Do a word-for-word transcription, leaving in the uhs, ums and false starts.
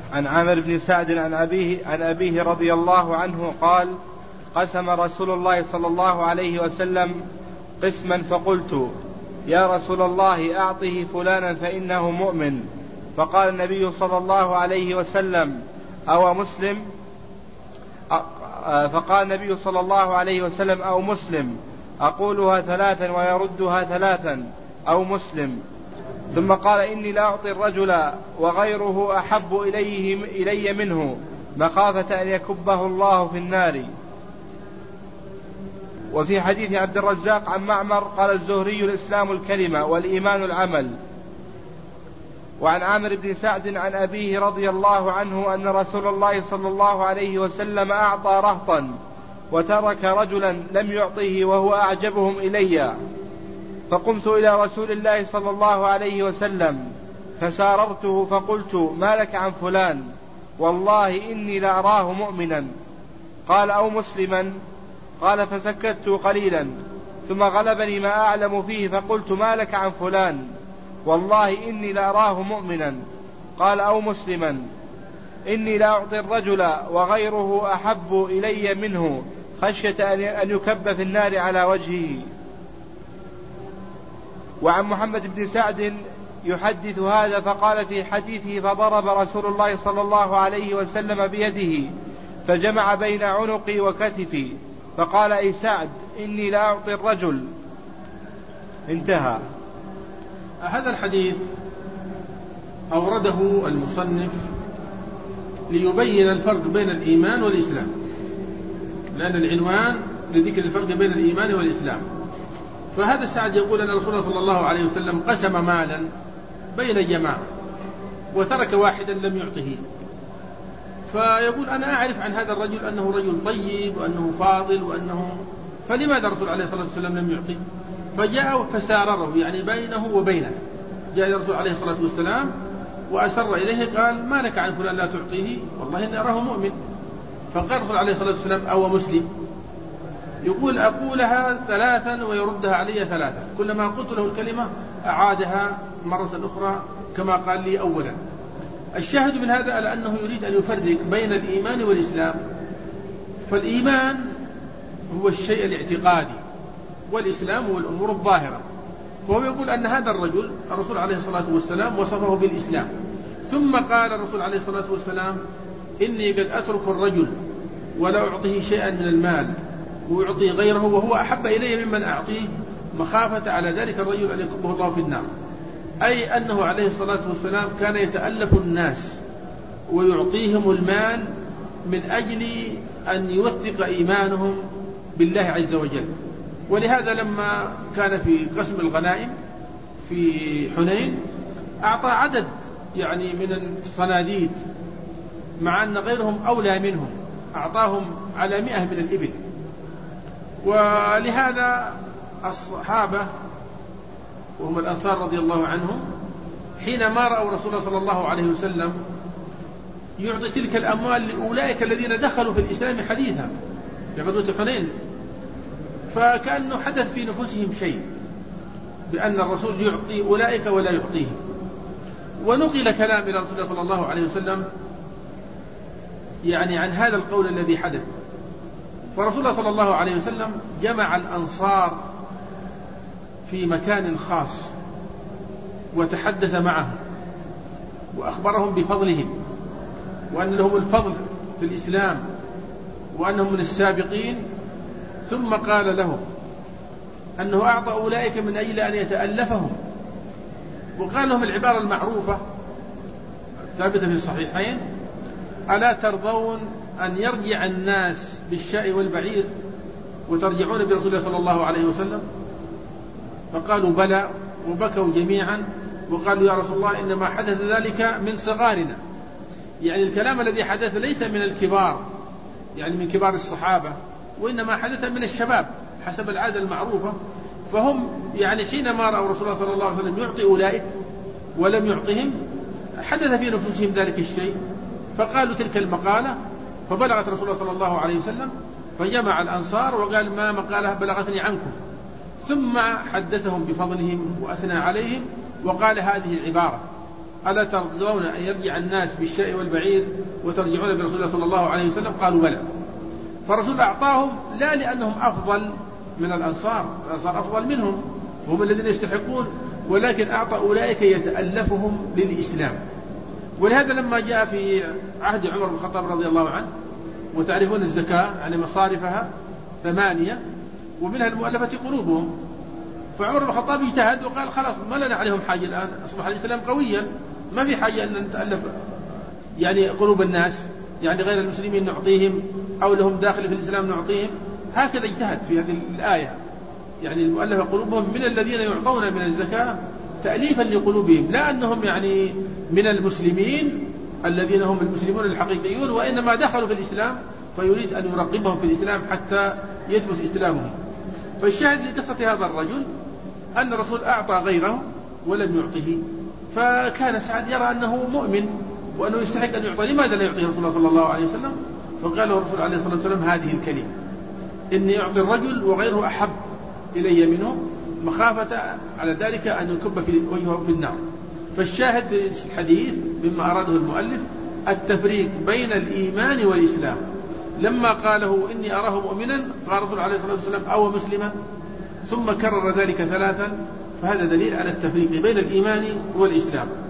عن عامر بن سعد عن أبيه, عن أبيه رضي الله عنه قال: قسم رسول الله صلى الله عليه وسلم قسما فقلت: يا رسول الله أعطه فلانا فإنه مؤمن. فقال النبي صلى الله عليه وسلم: أو مسلم فقال النبي صلى الله عليه وسلم: أو مسلم أقولها ثلاثا ويردها ثلاثا أو مسلم. ثم قال: إني لا أعطي الرجل وغيره أحب إليه إلي منه مخافة أن يكبه الله في النار. وفي حديث عبد الرزاق عن معمر قال الزهري: الإسلام الكلمة والإيمان العمل. وعن عامر بن سعد عن أبيه رضي الله عنه أن رسول الله صلى الله عليه وسلم أعطى رهطا وترك رجلا لم يعطه وهو أعجبهم إلي، فقمت إلى رسول الله صلى الله عليه وسلم فساررته فقلت: ما لك عن فلان؟ والله إني لأراه مؤمنا. قال: أو مسلما؟ قال: فسكت قليلا ثم غلبني ما أعلم فيه فقلت: ما لك عن فلان؟ والله إني لأراه مؤمنا. قال: أو مسلما؟ إني لا أعطي الرجل وغيره أحب إلي منه خشية أن يكب في النار على وجهه. وعن محمد بن سعد يحدث هذا فقال في حديثه: فضرب رسول الله صلى الله عليه وسلم بيده فجمع بين عنقي وكتفي فقال: أي سعد إني لا أعطي الرجل. انتهى. هذا الحديث أورده المصنف ليبين الفرق بين الإيمان والإسلام، لأن العنوان لذكر الفرق بين الإيمان والإسلام. فهذا سعد يقول أن رسول الله صلى الله عليه وسلم قسم مالا بين جماعة وترك واحدا لم يعطه، فيقول: أنا أعرف عن هذا الرجل أنه رجل طيب وأنه فاضل وأنه، فلماذا الرسول عليه الصلاة والسلام لم يعطي؟ فجاء فسارره، يعني بينه وبينه، جاء الرسول عليه الصلاة والسلام وأسر إليه قال: ما لك عن فلان لا تعطيه؟ والله إني أراه مؤمن. فقال الرسول عليه الصلاة والسلام: أو مسلم؟ يقول: أقولها ثلاثا ويردها علي ثلاثا، كلما قلت له الكلمة أعادها مرة أخرى كما قال لي أولا. الشاهد من هذا على أنه يريد أن يفرق بين الإيمان والإسلام، فالإيمان هو الشيء الاعتقادي والإسلام هو الأمور الظاهرة. وهو يقول أن هذا الرجل الرسول عليه الصلاة والسلام وصفه بالإسلام، ثم قال الرسول عليه الصلاة والسلام: إني قد أترك الرجل ولا أعطيه شيئا من المال ويعطي غيره وهو أحب إلي ممن أعطيه مخافة على ذلك الرجل أن يكبه الله في النار. أي أنه عليه الصلاة والسلام كان يتألف الناس ويعطيهم المال من أجل أن يوثق إيمانهم بالله عز وجل. ولهذا لما كان في قسم الغنائم في حنين أعطى عدد يعني من الصناديد، مع أن غيرهم أولى منهم، أعطاهم على مئة من الإبل. ولهذا الصحابة وهم الأنصار رضي الله عنهم حينما رأوا رسول الله صلى الله عليه وسلم يعطي تلك الأموال لأولئك الذين دخلوا في الإسلام حديثا في غزوة حنين، فكأنه حدث في نفوسهم شيء بأن الرسول يعطي أولئك ولا يعطيهم. ونقل كلام إلى رسول الله صلى الله عليه وسلم يعني عن هذا القول الذي حدث. فرسول الله صلى الله عليه وسلم جمع الأنصار في مكان خاص وتحدث معهم وأخبرهم بفضلهم وأن لهم الفضل في الإسلام وأنهم من السابقين، ثم قال لهم أنه أعطى أولئك من أجل أن يتألفهم، وقال لهم العبارة المعروفة ثابتة في الصحيحين: ألا ترضون أن يرجع الناس بالشاء والبعير وترجعون برسول الله صلى الله عليه وسلم؟ فقالوا بلى، وبكوا جميعا وقالوا: يا رسول الله إنما حدث ذلك من صغارنا. يعني الكلام الذي حدث ليس من الكبار يعني من كبار الصحابة، وإنما حدث من الشباب حسب العادة المعروفة. فهم يعني حينما رأوا رسول الله صلى الله عليه وسلم يعطي أولئك ولم يعطهم حدث في نفوسهم ذلك الشيء، فقالوا تلك المقالة، فبلغت رسول الله صلى الله عليه وسلم فجمع الأنصار وقال: ما مقالة بلغتني عنكم، ثم حدثهم بفضلهم وأثنى عليهم وقال هذه العبارة. ألا ترضون أن يرجع الناس بالشاء والبعير وترجعون برسول الله صلى الله عليه وسلم؟ قالوا بلى. فالرسول أعطاهم لا لأنهم أفضل من الأنصار، الأنصار أفضل منهم وهم الذين يستحقون، ولكن أعطى أولئك يتألفهم للإسلام. ولهذا لما جاء في عهد عمر بن الخطاب رضي الله عنه، وتعرفون الزكاة يعني مصارفها ثمانية ومنها المؤلفة قلوبهم، فعمر بن الخطاب اجتهد وقال خلاص ما لنا عليهم حاجة الآن، أصبح الإسلام قويا ما في حاجة أن نتألف يعني قلوب الناس، يعني غير المسلمين نعطيهم أو لهم داخل في الإسلام نعطيهم. هكذا اجتهد في هذه الآية، يعني المؤلفة قلوبهم من الذين يعطون من الزكاة تأليفا لقلوبهم، لا أنهم يعني من المسلمين الذين هم المسلمون الحقيقيون، وإنما دخلوا في الإسلام فيريد أن يرقبهم في الإسلام حتى يثبت إسلامهم. فالشاهد لقصة هذا الرجل أن الرسول أعطى غيره ولم يعطه، فكان سعد يرى أنه مؤمن وأنه يستحق أن يعطى، لماذا لا يعطيه رسول الله صلى الله عليه وسلم؟ فقال له الرسول عليه الصلاة والسلام هذه الكلمة: إني أعطي الرجل وغيره أحب إلي منه، مخافة على ذلك أن يكب في وجهه في النار. فالشاهد في الحديث مما أراده المؤلف التفريق بين الإيمان والإسلام. لما قاله إني أراه مؤمنا قال الرسول عليه الصلاة والسلام أو مسلما، ثم كرر ذلك ثلاثا، فهذا دليل على التفريق بين الإيمان والإسلام.